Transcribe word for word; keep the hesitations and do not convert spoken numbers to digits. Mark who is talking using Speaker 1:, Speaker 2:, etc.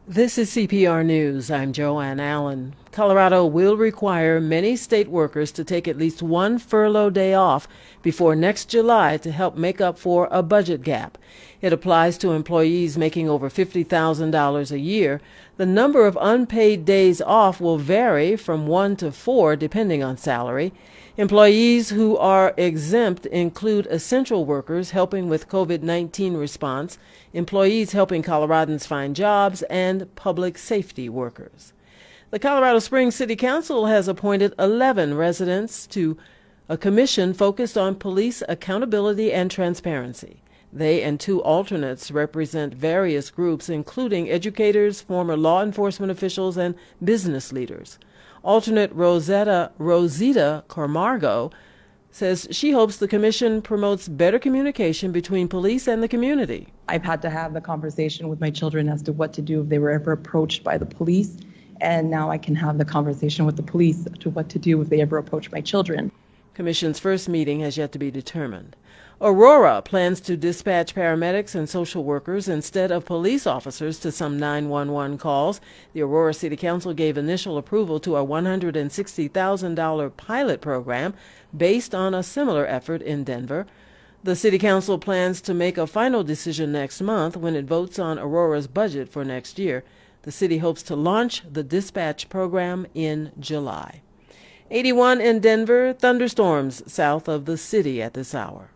Speaker 1: This is C P R News. I'm Joanne Allen. Colorado will require many state workers to take at least one furlough day off before next July to help make up for a budget gap. It applies to employees making over fifty thousand dollars a year. The number of unpaid days off will vary from one to four depending on salary. Employees who are exempt include essential workers helping with COVID nineteen response, employees helping Coloradans find jobs, and public safety workers. The Colorado Springs City Council has appointed eleven residents to a commission focused on police accountability and transparency. They and two alternates represent various groups, including educators, former law enforcement officials, and business leaders. Alternate Rosetta Rosita Camargo says she hopes the commission promotes better communication between police and the community.
Speaker 2: I've had to have the conversation with my children as to what to do if they were ever approached by the police, and now I can have the conversation with the police as to what to do if they ever approach my children.
Speaker 1: Commission's first meeting has yet to be determined. Aurora plans to dispatch paramedics and social workers instead of police officers to some nine one one calls. The Aurora City Council gave initial approval to a one hundred sixty thousand dollars pilot program based on a similar effort in Denver. The City Council plans to make a final decision next month when it votes on Aurora's budget for next year. The city hopes to launch the dispatch program in July. eighty-one in Denver, thunderstorms south of the city at this hour.